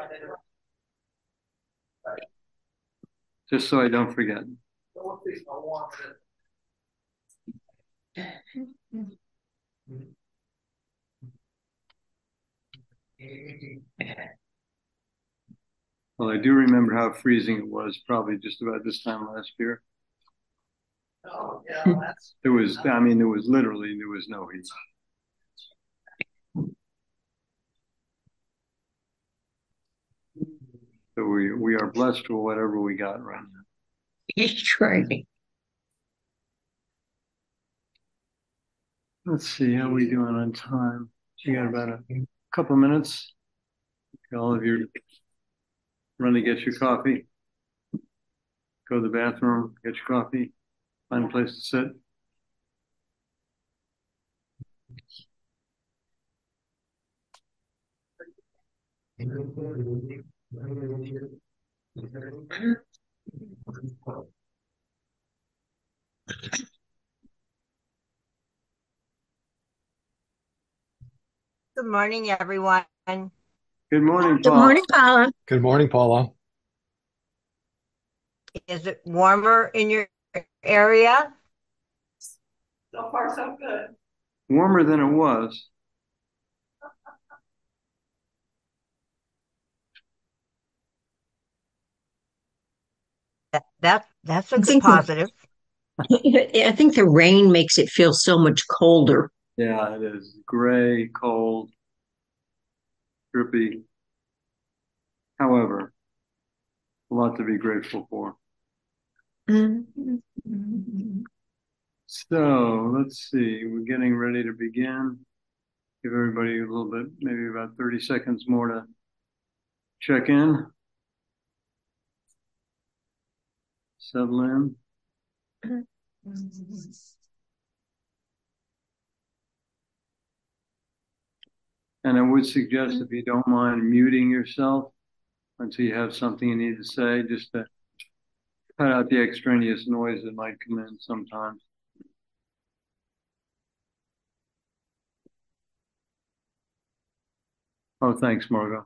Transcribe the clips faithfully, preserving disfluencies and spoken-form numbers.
Just so I don't forget. Well, I do remember how freezing it was probably just about this time last year. Oh, yeah, that's... There was, I mean, there was literally, there was no heat. So we, we are blessed with whatever we got right now. He's right. Let's see, how are we doing on time? We got about a couple minutes. All of you run to get your coffee, go to the bathroom, get your coffee, find a place to sit. Good morning, everyone. Good morning, Good Paul. morning, Paula. Good morning, Paula. Is it warmer in your area? So far, so good. Warmer than it was. That, that that's a I good think the, positive. I think the rain makes it feel so much colder. Yeah, it is gray, cold, drippy. However, a lot to be grateful for. Mm-hmm. So let's see, we're getting ready to begin. Give everybody a little bit, maybe about thirty seconds more to check in, settle in. And I would suggest, if you don't mind, muting yourself until you have something you need to say, just to cut out the extraneous noise that might come in sometimes. Oh, thanks, Margot.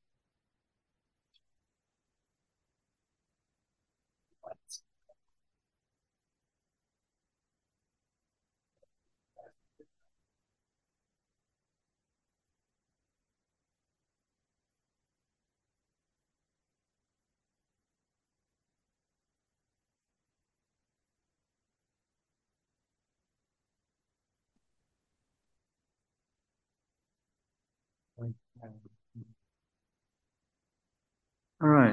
All right.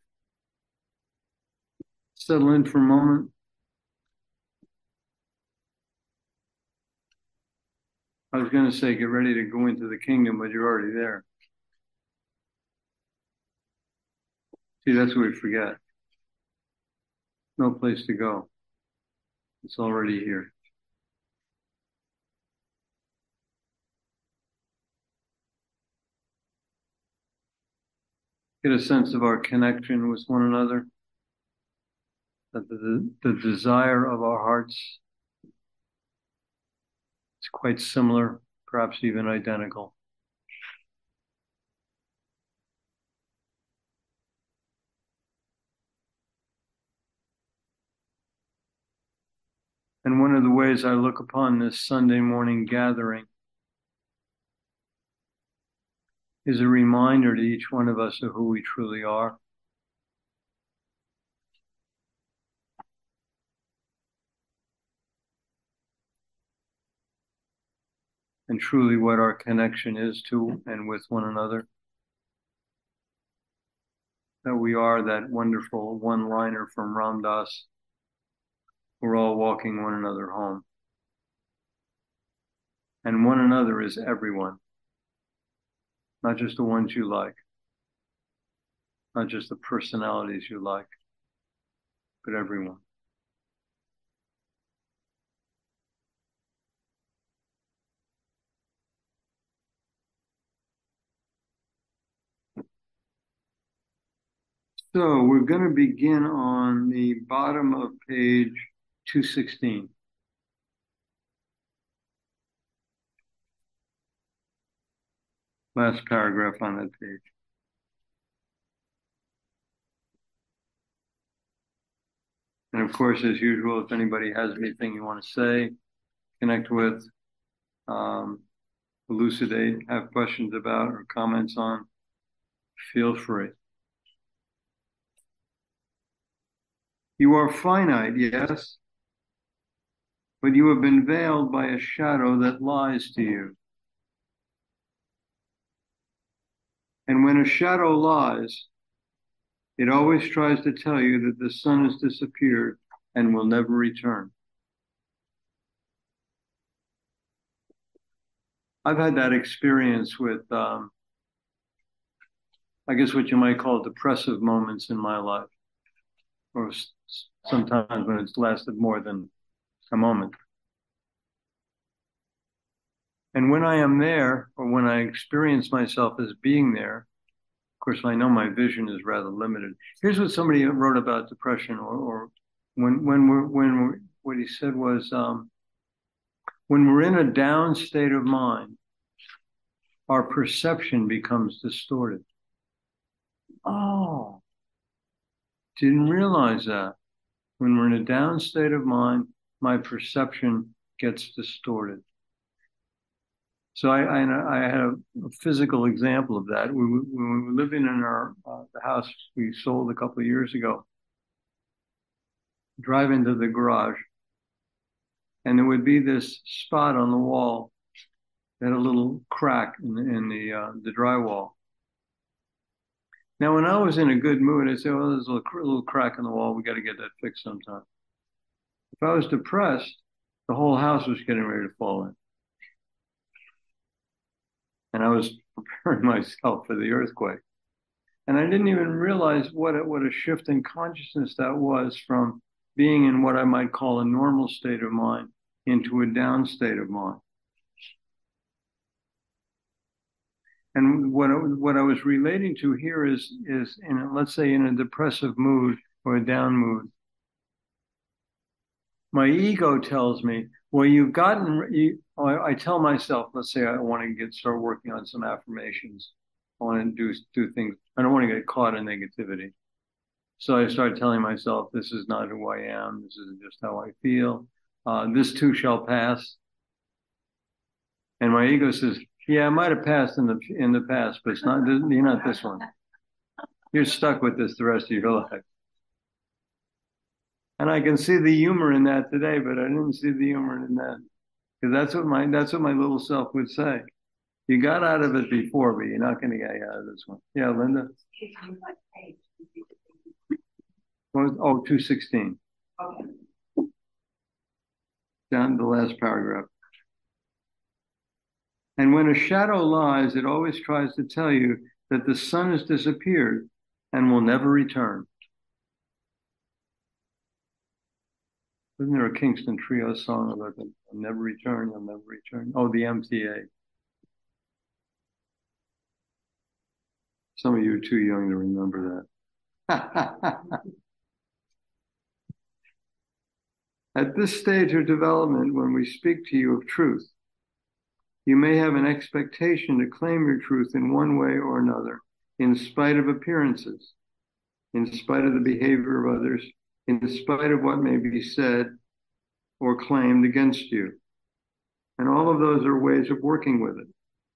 Settle in for a moment. I was going to say, get ready to go into the kingdom, but you're already there. See, that's what we forget. No place to go. It's already here. Get a sense of our connection with one another, that the, the desire of our hearts is quite similar, perhaps even identical. And one of the ways I look upon this Sunday morning gathering is a reminder to each one of us of who we truly are. And truly what our connection is to and with one another. That we are that wonderful one-liner from Ram Dass. We're all walking one another home. And one another is everyone. Not just the ones you like. Not just the personalities you like. But everyone. So we're going to begin on the bottom of page two sixteen. Last paragraph on that page. And of course, as usual, if anybody has anything you want to say, connect with, um, elucidate, have questions about or comments on, feel free. You are finite, yes, but you have been veiled by a shadow that lies to you. And when a shadow lies, it always tries to tell you that the sun has disappeared and will never return. I've had that experience with, um, I guess what you might call depressive moments in my life, or sometimes when it's lasted more than a moment. And when I am there, or when I experience myself as being there, of course, I know my vision is rather limited. Here's what somebody wrote about depression, or, or when when we're when we're, what he said was, um, when we're in a down state of mind, our perception becomes distorted. Oh, didn't realize that. When we're in a down state of mind, my perception gets distorted. So I, I, I had a, a physical example of that. We, when we were living in our uh, the house we sold a couple of years ago, drive into the garage, and there would be this spot on the wall that had a little crack in the, in the, uh, the drywall. Now, when I was in a good mood, I'd say, "Oh, there's a little, little crack in the wall. We got to get that fixed sometime." If I was depressed, the whole house was getting ready to fall in. And I was preparing myself for the earthquake. And I didn't even realize what a, what a shift in consciousness that was, from being in what I might call a normal state of mind into a down state of mind. And what I, what I was relating to here is, is in a, let's say in a depressive mood or a down mood, my ego tells me, well, you've gotten, you, I, I tell myself, let's say I want to get, start working on some affirmations. I want to do, do things. I don't want to get caught in negativity. So I start telling myself, this is not who I am. This is just how I feel. Uh, this too shall pass. And my ego says, yeah, it might have passed in the, in the past, but it's not, you're not this one. You're stuck with this the rest of your life. And I can see the humor in that today, but I didn't see the humor in that. Because that's what my that's what my little self would say. You got out of it before, but you're not going to get out of this one. Yeah, Linda? What was, oh, two sixteen. Okay. Down to the last paragraph. And when a shadow lies, it always tries to tell you that the sun has disappeared and will never return. Isn't there a Kingston Trio song about the never return, you'll never return? Oh, the M T A. Some of you are too young to remember that. At this stage of development, when we speak to you of truth, you may have an expectation to claim your truth in one way or another, in spite of appearances, in spite of the behavior of others, in spite of what may be said or claimed against you. And all of those are ways of working with it.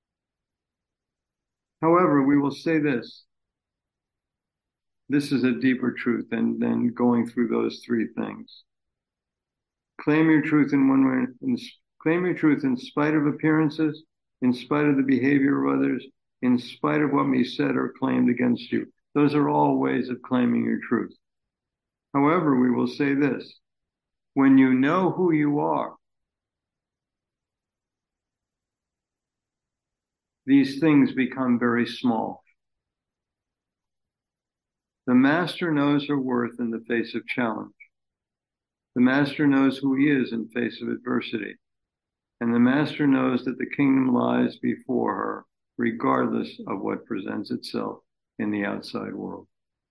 However, we will say this. This is a deeper truth than, than going through those three things. Claim your truth in one way, in, claim your truth in spite of appearances, in spite of the behavior of others, in spite of what may be said or claimed against you. Those are all ways of claiming your truth. However, we will say this. When you know who you are, these things become very small. The master knows her worth in the face of challenge. The master knows who he is in face of adversity. And the master knows that the kingdom lies before her, regardless of what presents itself in the outside world.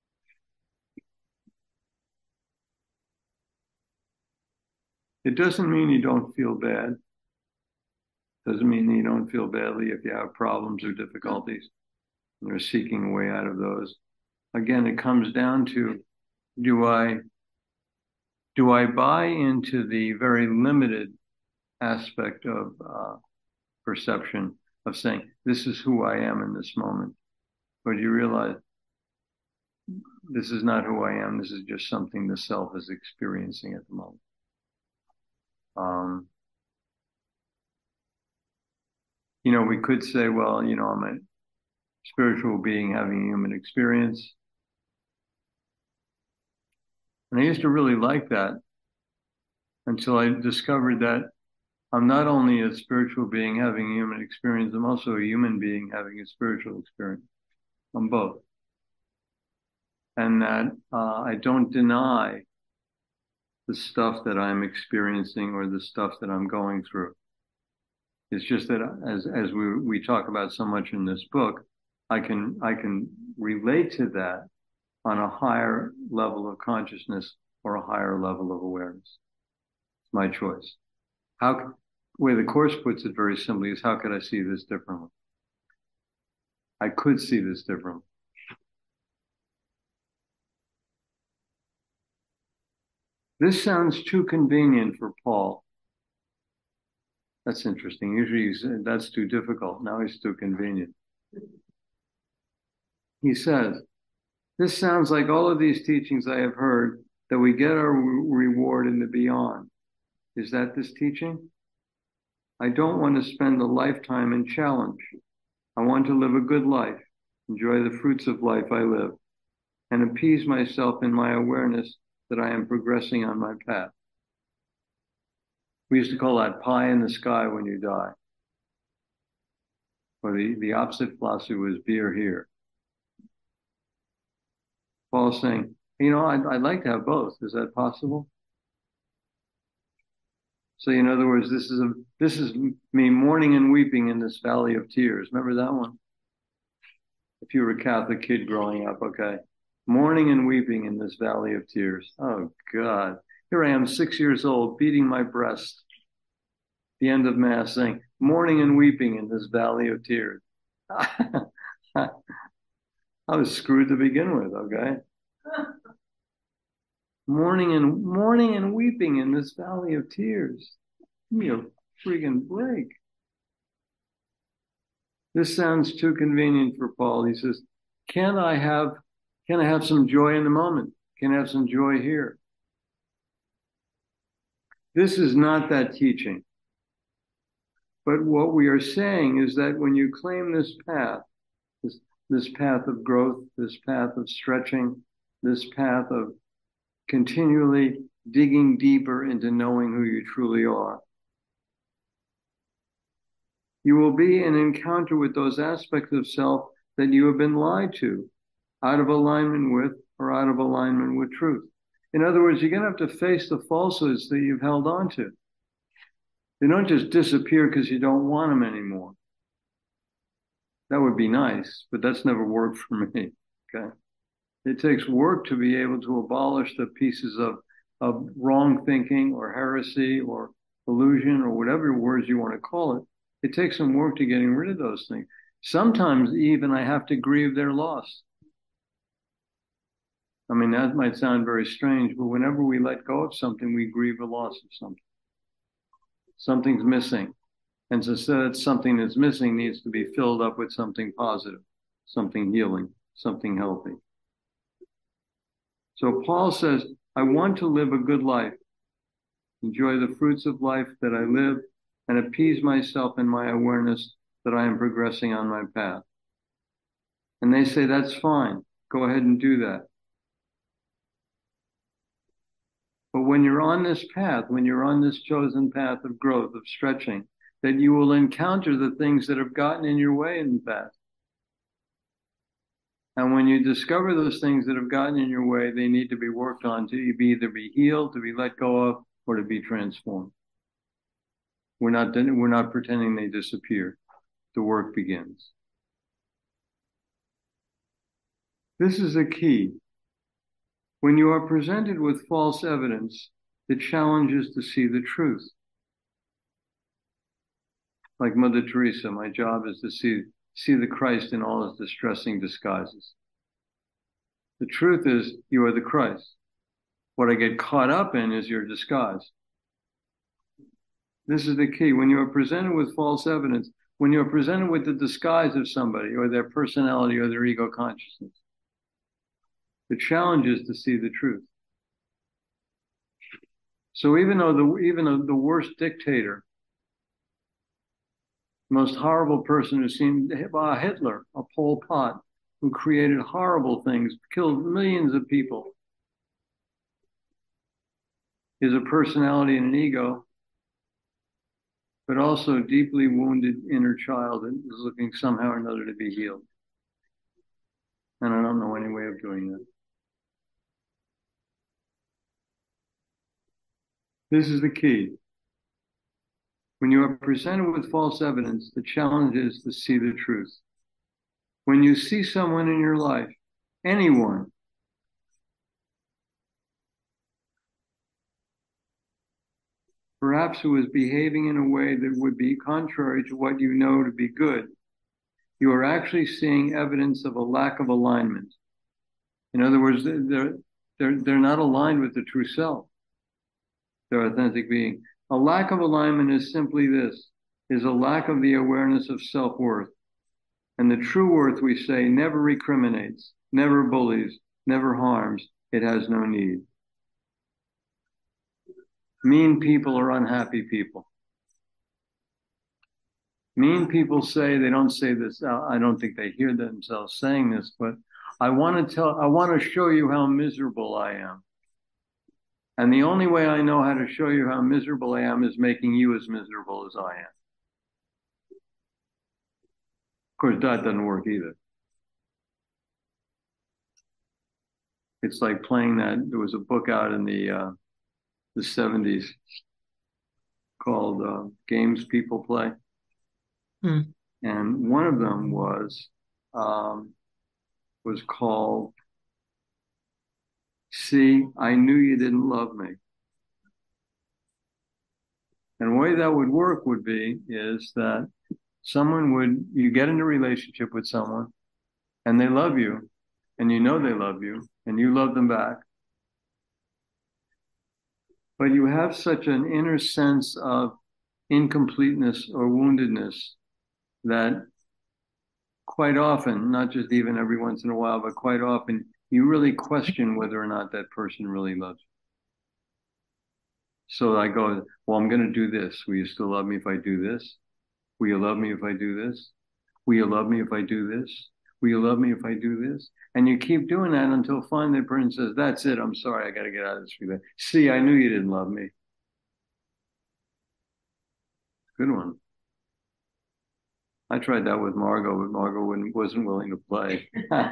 It doesn't mean you don't feel bad. Doesn't mean you don't feel badly if you have problems or difficulties and you're seeking a way out of those. Again, it comes down to, do I do I buy into the very limited aspect of uh, perception of saying, this is who I am in this moment? Or do you realize this is not who I am, this is just something the self is experiencing at the moment? Um, you know, we could say, well, you know, I'm a spiritual being having a human experience. And I used to really like that until I discovered that I'm not only a spiritual being having a human experience, I'm also a human being having a spiritual experience. I'm both. And that uh, I don't deny the stuff that I'm experiencing or the stuff that I'm going through. It's just that as as we we talk about so much in this book, I can I can relate to that on a higher level of consciousness or a higher level of awareness. It's my choice. How, the way the Course puts it very simply is, how could I see this differently? I could see this differently. This sounds too convenient for Paul. That's interesting. Usually he said, that's too difficult. Now he's too convenient. He says, this sounds like all of these teachings I have heard, that we get our reward in the beyond. Is that this teaching? I don't want to spend a lifetime in challenge. I want to live a good life, enjoy the fruits of life I live, and appease myself in my awareness that I am progressing on my path. We used to call that pie in the sky when you die. Or the, the opposite philosophy was beer here. Paul's saying, you know, I'd, I'd like to have both. Is that possible? So in other words, this is a this is me mourning and weeping in this valley of tears. Remember that one? If you were a Catholic kid growing up, okay. Mourning and weeping in this valley of tears. Oh God. Here I am, six years old, beating my breast. The end of Mass saying, mourning and weeping in this valley of tears. I was screwed to begin with, okay? Mourning and mourning and weeping in this valley of tears. Give me a friggin' break. This sounds too convenient for Paul. He says, can I have can I have some joy in the moment? Can I have some joy here? This is not that teaching. But what we are saying is that when you claim this path, this, this path of growth, this path of stretching, this path of continually digging deeper into knowing who you truly are, you will be in encounter with those aspects of self that you have been lied to, out of alignment with or out of alignment with truth. In other words, you're going to have to face the falsehoods that you've held on to. They don't just disappear because you don't want them anymore. That would be nice, but that's never worked for me, okay? It takes work to be able to abolish the pieces of, of wrong thinking or heresy or illusion or whatever words you want to call it. It takes some work to getting rid of those things. Sometimes even I have to grieve their loss. I mean, that might sound very strange, but whenever we let go of something, we grieve the loss of something. Something's missing. And so that something that's missing needs to be filled up with something positive, something healing, something healthy. So Paul says, I want to live a good life, enjoy the fruits of life that I live, and appease myself in my awareness that I am progressing on my path. And they say, that's fine. Go ahead and do that. But when you're on this path, when you're on this chosen path of growth, of stretching, that you will encounter the things that have gotten in your way in the past. And when you discover those things that have gotten in your way, they need to be worked on to either be healed, to be let go of, or to be transformed. We're not, we're not pretending they disappear. The work begins. This is a key. When you are presented with false evidence, the challenge is to see the truth. Like Mother Teresa, my job is to see, see the Christ in all his distressing disguises. The truth is, you are the Christ. What I get caught up in is your disguise. This is the key. When you are presented with false evidence, when you're presented with the disguise of somebody or their personality or their ego consciousness, the challenge is to see the truth. So even though the even though the worst dictator, most horrible person who seemed uh, Hitler, a Pol Pot, who created horrible things, killed millions of people, is a personality and an ego, but also a deeply wounded inner child that is looking somehow or another to be healed. And I don't know any way of doing that. This is the key. When you are presented with false evidence, the challenge is to see the truth. When you see someone in your life, anyone, perhaps who is behaving in a way that would be contrary to what you know to be good, you are actually seeing evidence of a lack of alignment. In other words, they're, they're, they're not aligned with the true self, their authentic being. A lack of alignment is simply this, is a lack of the awareness of self-worth. And the true worth, we say, never recriminates, never bullies, never harms. It has no need. Mean people are unhappy people. Mean people say, they don't say this, I don't think they hear themselves saying this, but I want to tell, I want to show you how miserable I am. And the only way I know how to show you how miserable I am is making you as miserable as I am. Of course, that doesn't work either. It's like playing that, there was a book out in the uh, the seventies called uh, Games People Play. Hmm. And one of them was um, was called See, I Knew You Didn't Love Me. And the way that would work would be is that someone would, you get in a relationship with someone and they love you and you know they love you and you love them back. But you have such an inner sense of incompleteness or woundedness that quite often, not just even every once in a while, but quite often, you really question whether or not that person really loves you. So I go, well, I'm going to do this. Will you still love me if I do this? Will you love me if I do this? Will you love me if I do this? Will you love me if I do this? And you keep doing that until finally the person says, that's it. I'm sorry. I got to get out of this relationship. See, I knew you didn't love me. Good one. I tried that with Margot, but Margot wouldn't, wasn't willing to play.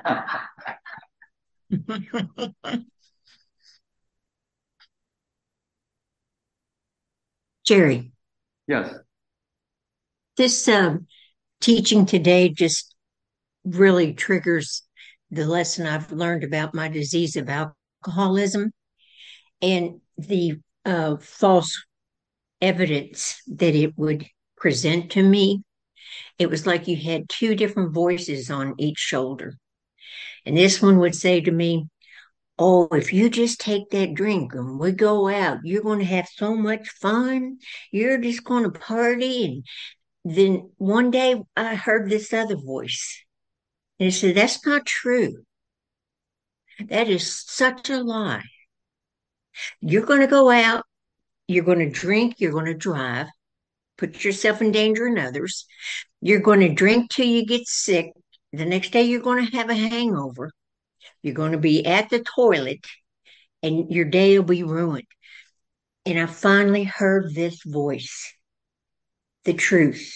Jerry, Yes. this um, teaching today just really triggers the lesson I've learned about my disease of alcoholism and the uh, false evidence that it would present to me. It was like you had two different voices on each shoulder. And this one would say to me, oh, if you just take that drink and we go out, you're going to have so much fun. You're just going to party. And then one day I heard this other voice. And it said, that's not true. That is such a lie. You're going to go out, you're going to drink, you're going to drive, put yourself in danger and others. You're going to drink till you get sick. The next day, you're going to have a hangover. You're going to be at the toilet and your day will be ruined. And I finally heard this voice, the truth.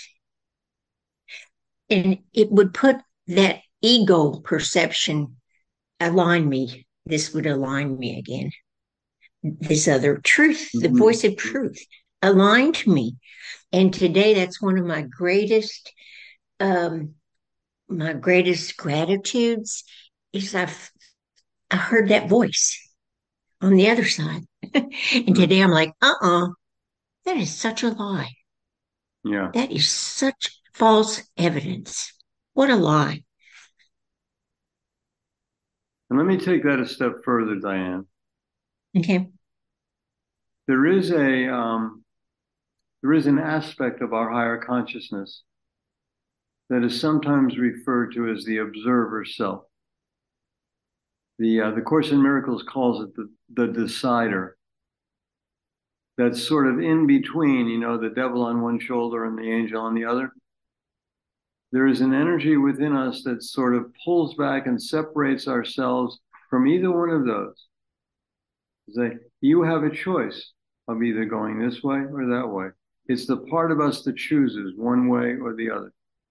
And it would put that ego perception, align me. This would align me again. This other truth, the Mhm. voice of truth, aligned me. And today, that's one of my greatest, um, my greatest gratitudes is I've I heard that voice on the other side. And today I'm like, uh-uh, that is such a lie. Yeah. That is such false evidence. What a lie. And let me take that a step further, Diane. Okay. There is a um, there is an aspect of our higher consciousness that is sometimes referred to as the observer self. The uh, the Course in Miracles calls it the the decider. That's sort of in between, you know, the devil on one shoulder and the angel on the other. There is an energy within us that sort of pulls back and separates ourselves from either one of those. Say, you have a choice of either going this way or that way. It's the part of us that chooses one way or the other.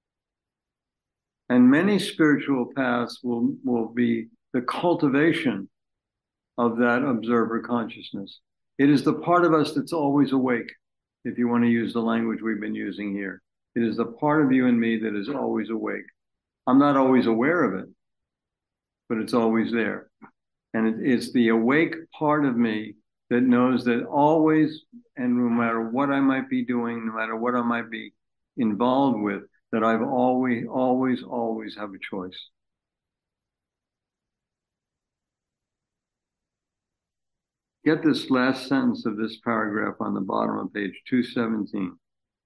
And many spiritual paths will, will be the cultivation of that observer consciousness. It is the part of us that's always awake, if you want to use the language we've been using here. It is the part of you and me that is always awake. I'm not always aware of it, but it's always there. And it, it's the awake part of me that knows that always, and no matter what I might be doing, no matter what I might be involved with, that I've always, always, always have a choice. Get this last sentence of this paragraph on the bottom of page two seventeen.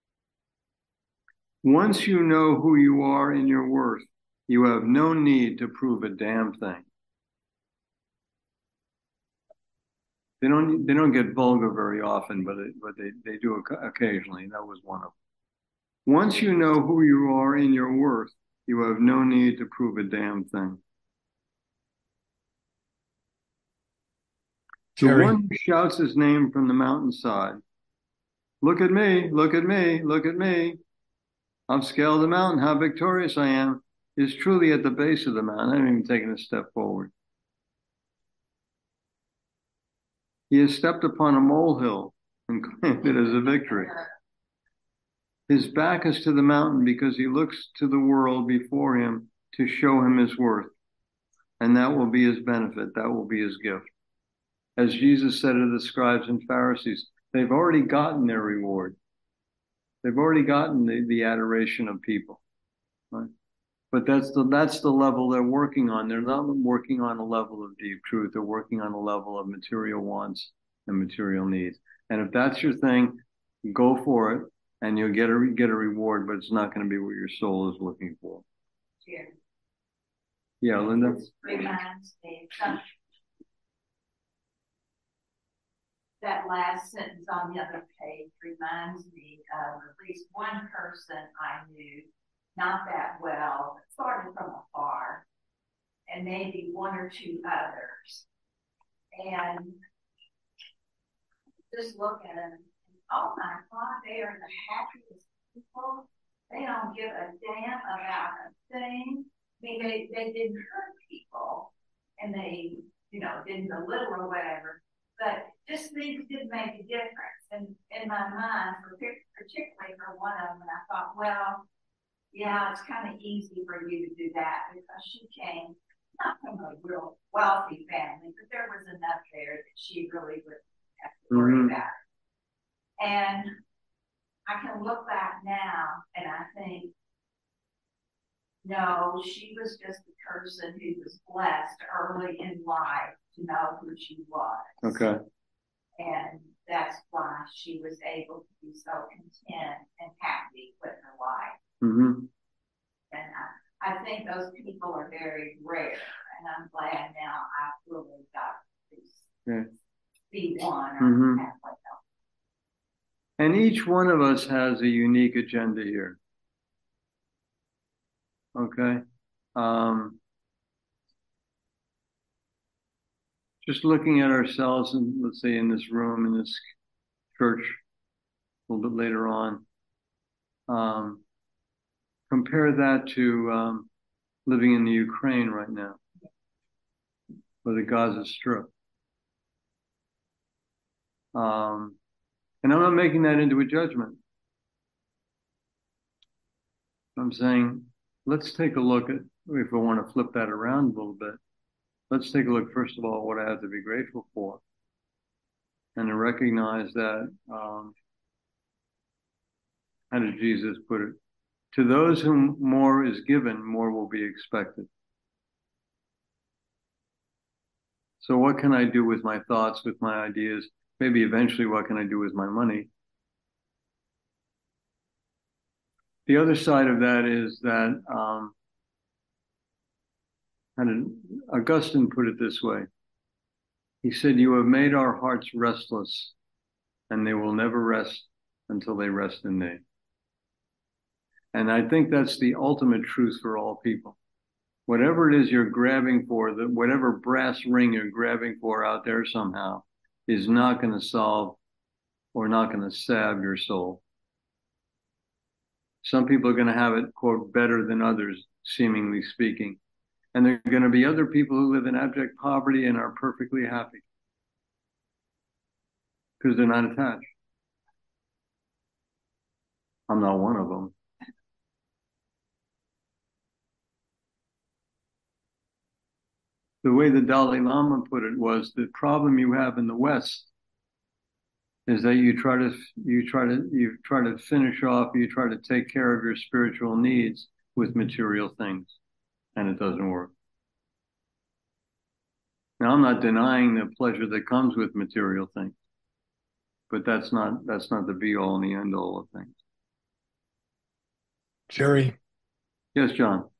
Once you know who you are in your worth, you have no need to prove a damn thing. They don't, they don't get vulgar very often, but, it, but they, they do occasionally. That was one of them. Once you know who you are in your worth, you have no need to prove a damn thing. Jerry. The one who shouts his name from the mountainside, look at me, look at me, look at me. I've scaled the mountain, how victorious I am, is truly at the base of the mountain. I haven't even taken a step forward. He has stepped upon a molehill and claimed it as a victory. His back is to the mountain because he looks to the world before him to show him his worth. And that will be his benefit. That will be his gift. As Jesus said to the scribes and Pharisees, they've already gotten their reward. They've already gotten the, the adoration of people. Right? But that's the, that's the level they're working on. They're not working on a level of deep truth. They're working on a level of material wants and material needs. And if that's your thing, go for it and you'll get a, get a reward, but it's not going to be what your soul is looking for. Yeah. Yeah, Linda? This reminds me of something. That last sentence on the other page reminds me of at least one person I knew, not that well, but sort of from afar, and maybe one or two others. And just look at them, and, oh my God, they are the happiest people. They don't give a damn about a thing. I mean, they, they didn't hurt people, and they, you know, didn't belittle or whatever. But just things did make a difference. And in my mind, particularly for one of them, and I thought, well, yeah, it's kind of easy for you to do that because she came not from a real wealthy family, but there was enough there that she really wouldn't have to worry mm-hmm. about it. And I can look back now and I think, no, she was just a person who was blessed early in life to know who she was. Okay. And that's why she was able to be so content and happy with her life. Mm-hmm. And I, I think those people are very rare. And I'm glad now I've really got to yeah. be one or mm-hmm. halfway up. And each one of us has a unique agenda here. Okay. Um, just looking at ourselves, and let's say in this room, in this church, a little bit later on, um, compare that to um, living in the Ukraine right now, or the Gaza Strip. Um, and I'm not making that into a judgment. I'm saying, let's take a look at, if we want to flip that around a little bit, let's take a look, first of all, what I have to be grateful for. And to recognize that, um, how did Jesus put it? To those whom more is given, more will be expected. So what can I do with my thoughts, with my ideas? Maybe eventually what can I do with my money? The other side of that is that, um, how did Augustine put it this way? He said, "You have made our hearts restless, and they will never rest until they rest in thee." And I think that's the ultimate truth for all people. Whatever it is you're grabbing for, the, whatever brass ring you're grabbing for out there somehow is not going to solve or not going to salve your soul. Some people are going to have it, quote, better than others, seemingly speaking. And there are going to be other people who live in abject poverty and are perfectly happy because they're not attached. I'm not one of them. The way the Dalai Lama put it was the problem you have in the West is that you try to you try to you try to finish off, you try to take care of your spiritual needs with material things, and it doesn't work. Now, I'm not denying the pleasure that comes with material things, but that's not that's not the be all and the end all of things. Jerry. Yes, John.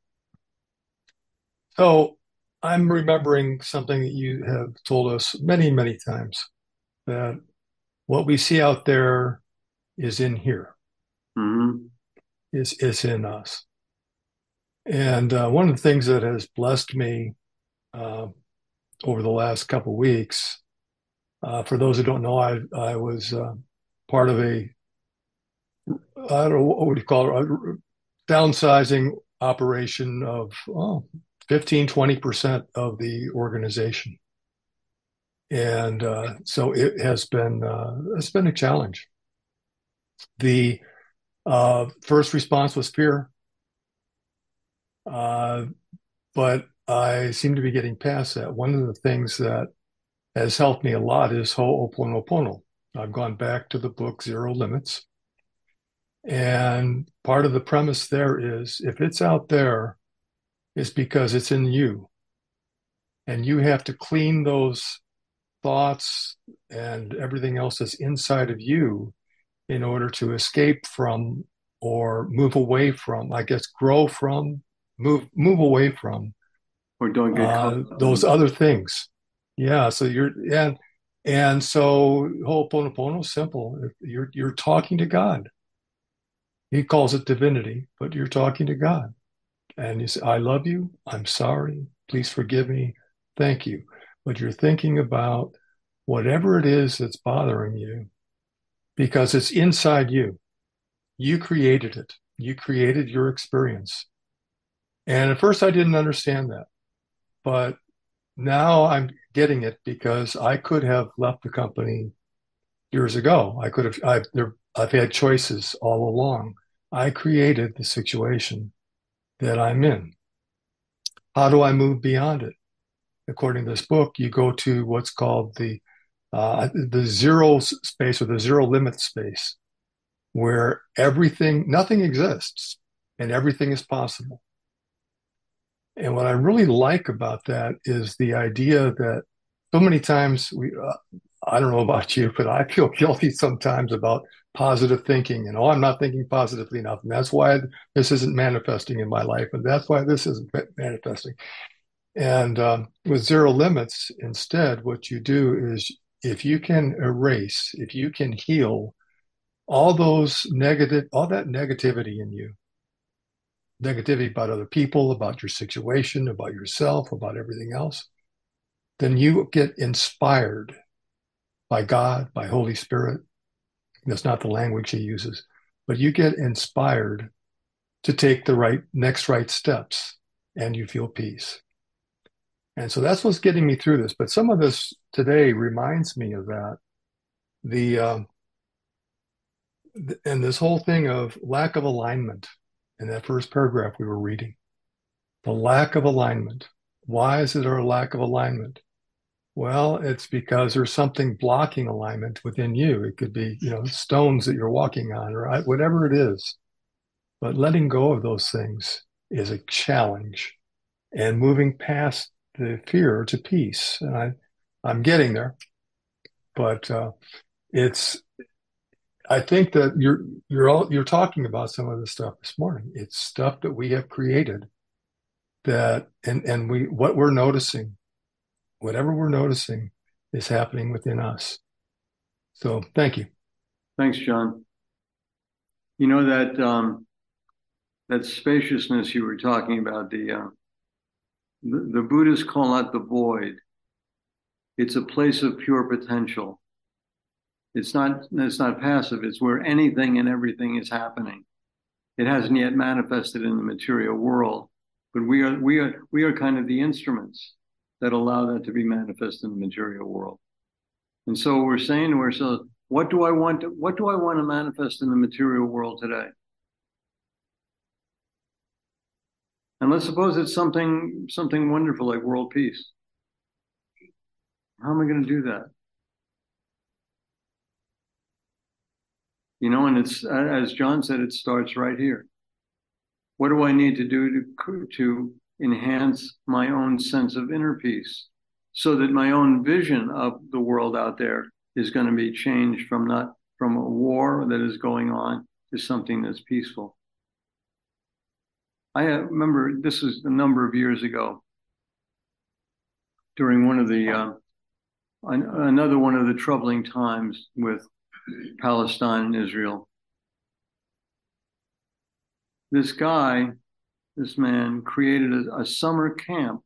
So I'm remembering something that you have told us many, many times, that what we see out there is in here, Mm-hmm. is, is in us. And uh, one of the things that has blessed me uh, over the last couple of weeks, uh, for those who don't know, I, I was uh, part of a, I don't know, what would you call it, a downsizing operation of oh, fifteen, twenty percent of the organization. And uh, so it has been, uh, it's been a challenge. The uh, first response was fear. Uh, but I seem to be getting past that. One of the things that has helped me a lot is Ho'oponopono. I've gone back to the book Zero Limits. And part of the premise there is if it's out there, it's because it's in you. And you have to clean those thoughts and everything else that's inside of you in order to escape from or move away from, I guess, grow from, move move away from Or don't get uh, caught. those other things. Yeah. So you're and and so Ho'oponopono is simple. You're you're talking to God. He calls it divinity, but you're talking to God. And you say, I love you. I'm sorry. Please forgive me. Thank you. But you're thinking about whatever it is that's bothering you because it's inside you. You created it. You created your experience. And at first I didn't understand that, but now I'm getting it because I could have left the company years ago. I could have, I've, there, I've had choices all along. I created the situation that I'm in. How do I move beyond it? According to this book, you go to what's called the uh, the zero space or the zero limit space, where everything, nothing exists and everything is possible. And what I really like about that is the idea that so many times we, uh, I don't know about you, but I feel guilty sometimes about positive thinking and, oh, I'm not thinking positively enough. And that's why this isn't manifesting in my life. And that's why this isn't manifesting. And um, with Zero Limits, instead, what you do is if you can erase, if you can heal all those negative, all that negativity in you, negativity about other people, about your situation, about yourself, about everything else, then you get inspired by God, by Holy Spirit. That's not the language he uses, but you get inspired to take the right next right steps and you feel peace. And so that's what's getting me through this. But some of this today reminds me of that. The um, th- and this whole thing of lack of alignment in that first paragraph we were reading. The lack of alignment. Why is it a lack of alignment? Well, it's because there's something blocking alignment within you. It could be, you know, stones that you're walking on or whatever it is. But letting go of those things is a challenge and moving past the fear to peace. And I, I'm getting there, but uh, it's. I think that you're you're all you're talking about some of the stuff this morning. It's stuff that we have created that, and and we what we're noticing, whatever we're noticing, is happening within us. So, thank you. Thanks, John. You know that um, that spaciousness you were talking about, the, uh, the the Buddhists call that the void. It's a place of pure potential. It's not it's not passive. It's where anything and everything is happening. It hasn't yet manifested in the material world, but we are we are we are kind of the instruments that allow that to be manifest in the material world. And so we're saying to ourselves, what do I want to, what do I want to manifest in the material world today? And let's suppose it's something something wonderful like world peace. How am I going to do that? You know, and it's, as John said, it starts right here. What do I need to do to, to enhance my own sense of inner peace so that my own vision of the world out there is going to be changed from not from a war that is going on to something that's peaceful? I remember this was a number of years ago during one of the, uh, another one of the troubling times with Palestine and Israel. This guy, this man, created a, a summer camp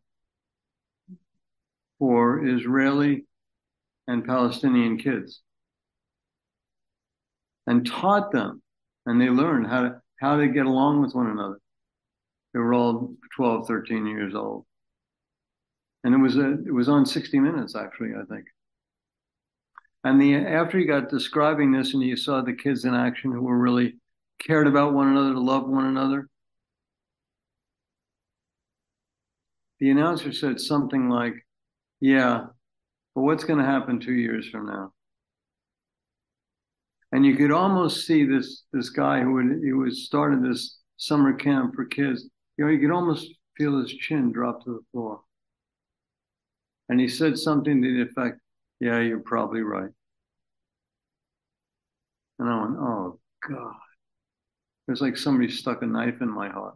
for Israeli and Palestinian kids and taught them, and they learned how to, how to get along with one another. They were all twelve, thirteen years old. And it was a, it was on sixty minutes, actually, I think. And the after he got describing this and you saw the kids in action who were really cared about one another, loved one another, the announcer said something like, yeah, but what's going to happen two years from now? And you could almost see this this guy who had, who had started this summer camp for kids, you know, you could almost feel his chin drop to the floor. And he said something to the effect, yeah, you're probably right. And I went, oh, God. It was like somebody stuck a knife in my heart.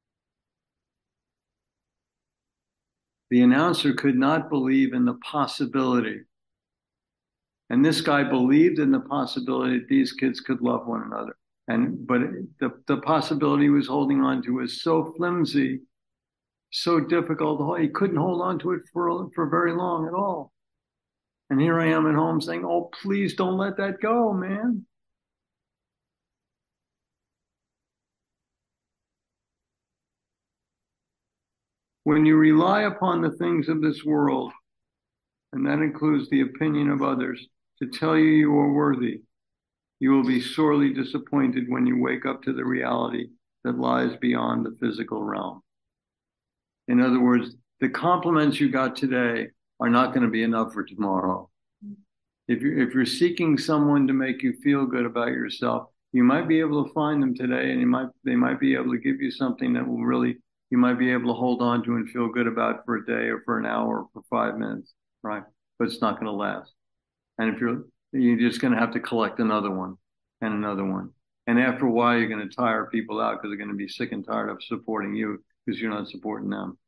The announcer could not believe in the possibility. And this guy believed in the possibility that these kids could love one another. And but the, the possibility he was holding on to was so flimsy, so difficult to hold. He couldn't hold on to it for, for very long at all. And here I am at home saying, oh, please don't let that go, man. When you rely upon the things of this world, and that includes the opinion of others, to tell you you are worthy, you will be sorely disappointed when you wake up to the reality that lies beyond the physical realm. In other words, the compliments you got today are not going to be enough for tomorrow. If you're, if you're seeking someone to make you feel good about yourself, you might be able to find them today, and you might they might be able to give you something that will really, you might be able to hold on to and feel good about for a day or for an hour or for five minutes, right? But it's not going to last. And if you're, you're just going to have to collect another one and another one. And after a while, you're going to tire people out because they're going to be sick and tired of supporting you because you're not supporting them.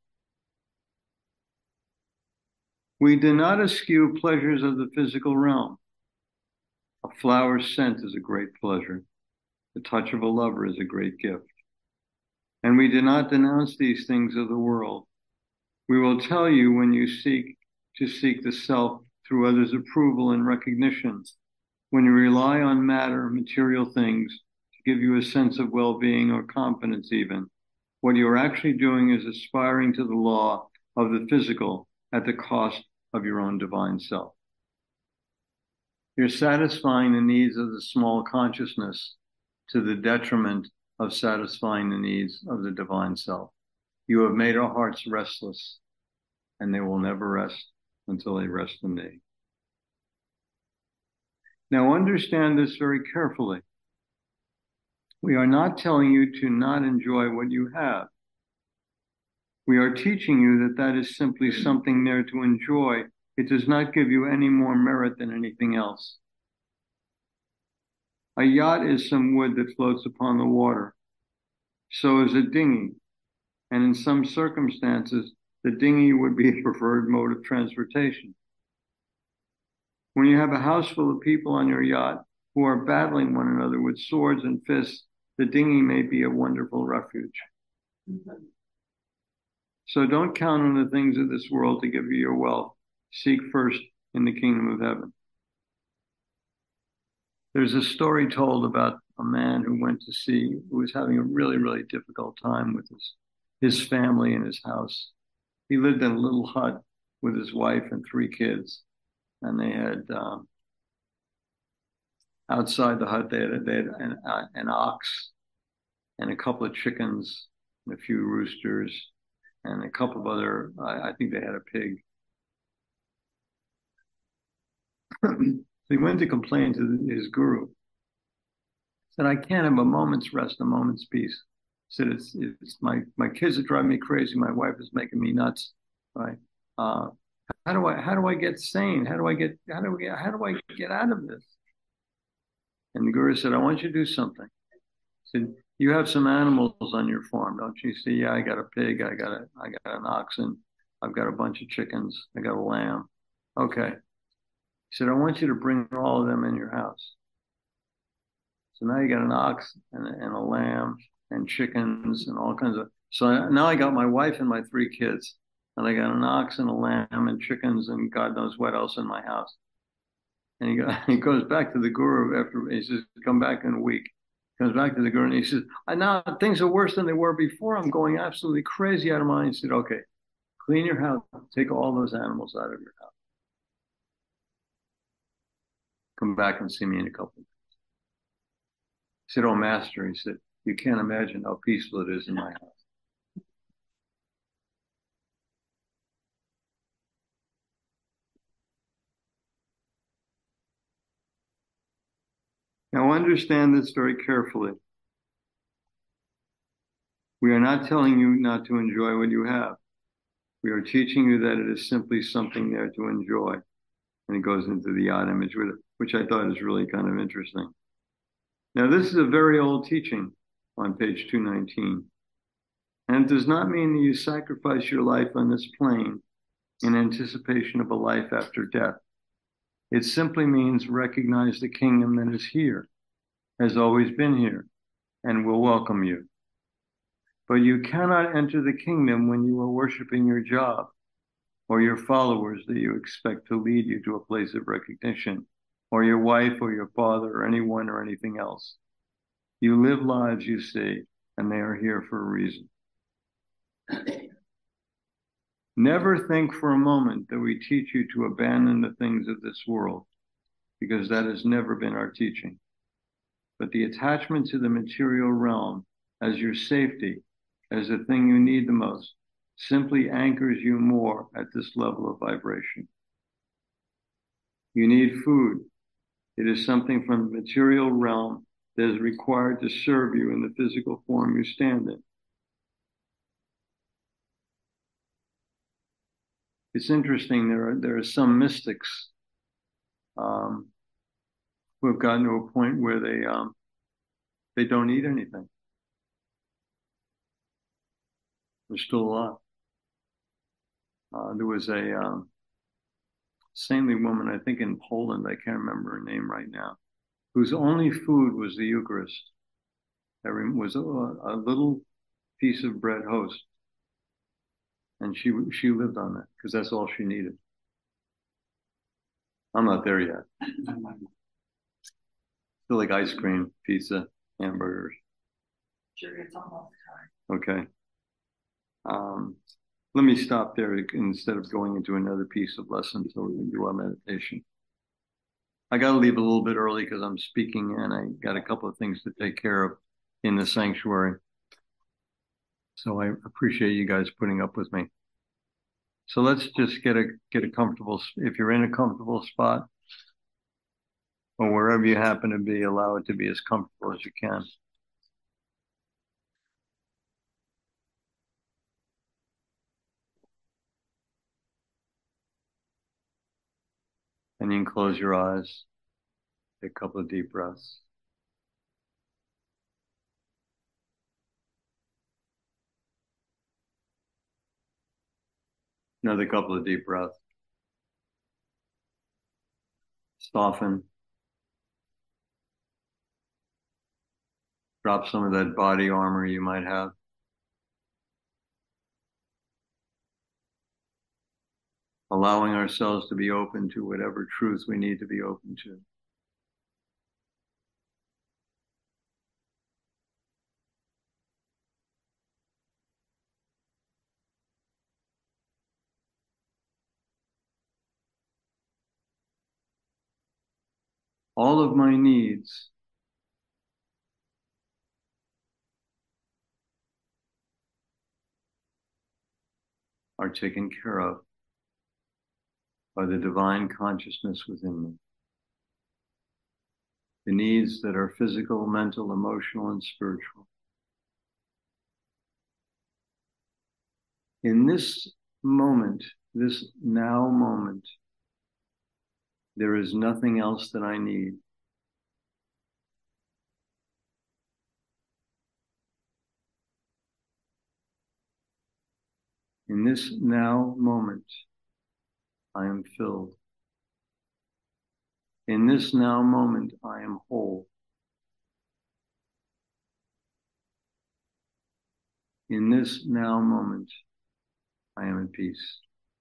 We do not eschew pleasures of the physical realm. A flower's scent is a great pleasure. The touch of a lover is a great gift. And we do not denounce these things of the world. We will tell you when you seek to seek the self through others' approval and recognition, when you rely on matter, material things, to give you a sense of well-being or confidence even, what you're actually doing is aspiring to the law of the physical at the cost of your own divine self. You're satisfying the needs of the small consciousness to the detriment of satisfying the needs of the divine self. You have made our hearts restless, and they will never rest until they rest in thee. Now understand this very carefully. We are not telling you to not enjoy what you have. We are teaching you that that is simply something there to enjoy It does not give you any more merit than anything else. A yacht is some wood that floats upon the water. So is a dinghy, and in some circumstances, the dinghy would be a preferred mode of transportation. When you have a house full of people on your yacht who are battling one another with swords and fists, the dinghy may be a wonderful refuge. So don't count on the things of this world to give you your wealth. Seek first in the kingdom of heaven. There's a story told about a man who went to see, who was having a really, really difficult time with his, his family and his house. He lived in a little hut with his wife and three kids. And they had, um, outside the hut, they had, they had an, uh, an ox and a couple of chickens and a few roosters and a couple of other, I, I think they had a pig. So he went to complain to his guru. He said, I can't have a moment's rest, a moment's peace. He said, it's, it's my, my kids are driving me crazy. My wife is making me nuts. Right? Uh, how do I, how do I get sane? How do I get, how do we, how do I get out of this? And the guru said, I want you to do something. He said, you have some animals on your farm, don't you? He said, yeah, I got a pig. I got a, I got an oxen. I've got a bunch of chickens. I got a lamb. Okay. He said, I want you to bring all of them in your house. So now you got an ox and a, and a lamb and chickens and all kinds of. So now I got my wife and my three kids, and I got an ox and a lamb and chickens and God knows what else in my house. And he, go, he goes back to the guru after, he says, come back in a week. Comes back to the guru and he says, now things are worse than they were before. I'm going absolutely crazy out of mind. He said, okay, clean your house, take all those animals out of your house. Come back and see me in a couple of days. He said, oh, master, he said, you can't imagine how peaceful it is in my house. Now understand this very carefully. We are not telling you not to enjoy what you have. We are teaching you that it is simply something there to enjoy. And it goes into the yacht image with it, which I thought is really kind of interesting. Now, this is a very old teaching on page two nineteen. And it does not mean that you sacrifice your life on this plane in anticipation of a life after death. It simply means recognize the kingdom that is here, has always been here, and will welcome you. But you cannot enter the kingdom when you are worshiping your job or your followers that you expect to lead you to a place of recognition, or your wife or your father or anyone or anything else. You live lives, you see, and they are here for a reason. Never think for a moment that we teach you to abandon the things of this world, because that has never been our teaching. But the attachment to the material realm as your safety, as the thing you need the most, simply anchors you more at this level of vibration. You need food. It is something from the material realm that is required to serve you in the physical form you stand in. It's interesting, there are, there are some mystics um, who have gotten to a point where they, um, they don't eat anything. They're still alive. Uh, there was a um, saintly woman, I think in Poland, I can't remember her name right now, whose only food was the Eucharist. There was a, a little piece of bread host. And she she lived on that because that's all she needed. I'm not there yet. Still like ice cream, pizza, hamburgers. Sure, it's almost time. Okay. Um, let me stop there instead of going into another piece of lesson so we can do our meditation. I got to leave a little bit early because I'm speaking and I got a couple of things to take care of in the sanctuary. So I appreciate you guys putting up with me. So let's just get a get a comfortable, if you're in a comfortable spot or wherever you happen to be, allow it to be as comfortable as you can. And you can close your eyes, take a couple of deep breaths. Another couple of deep breaths. Soften. Drop some of that body armor you might have. Allowing ourselves to be open to whatever truth we need to be open to. All of my needs are taken care of by the divine consciousness within me. The needs that are physical, mental, emotional, and spiritual. In this moment, this now moment, there is nothing else that I need. In this now moment, I am filled. In this now moment, I am whole. In this now moment, I am at peace.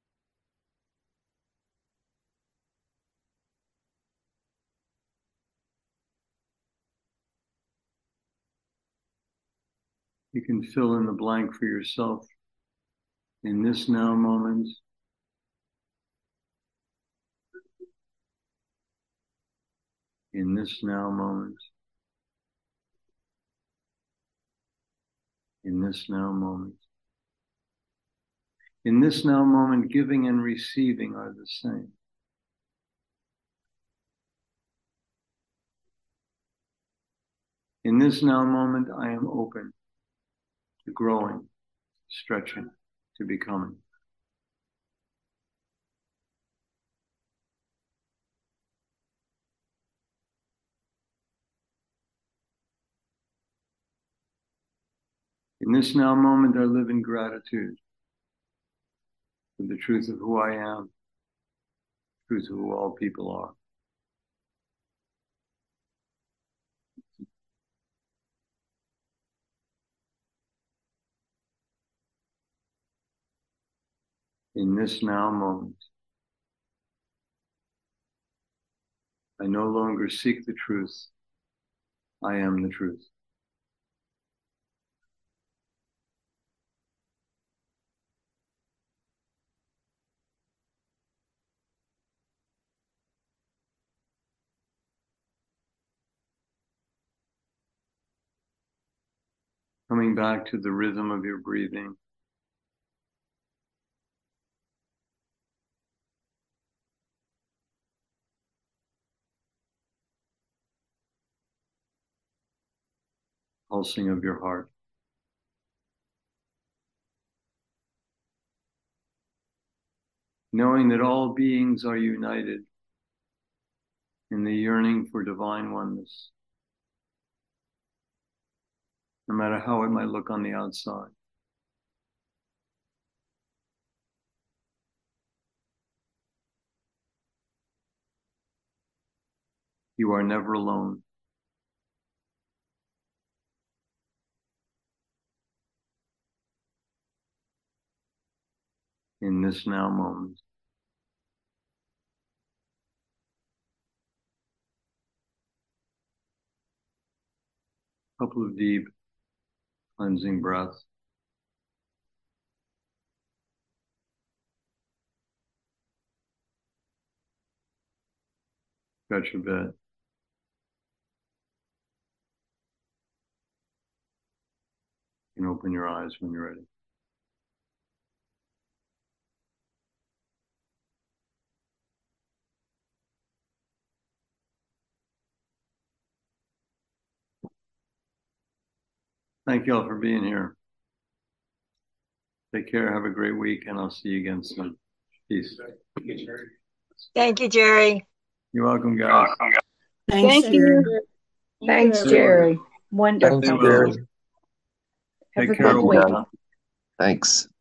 You can fill in the blank for yourself. In this now moment, in this now moment, in this now moment. In this now moment, giving and receiving are the same. In this now moment, I am open to growing, stretching, to becoming. In this now moment, I live in gratitude for the truth of who I am, the truth of who all people are. In this now moment, I no longer seek the truth. I am the truth. Coming back to the rhythm of your breathing. Pulsing of your heart. Knowing that all beings are united in the yearning for divine oneness, no matter how it might look on the outside. You are never alone. In this now moment. A couple of deep cleansing breaths. Stretch a bit. And open your eyes when you're ready. Thank you all for being here. Take care. Have a great week, and I'll see you again soon. Peace. Thank you, Jerry. You're welcome, guys. Thanks, Thank Jerry. you. Thanks, Jerry. Wonderful. Thanks, Stay well. Jerry. Have Take a care. good Thank you, week. guys. Thanks.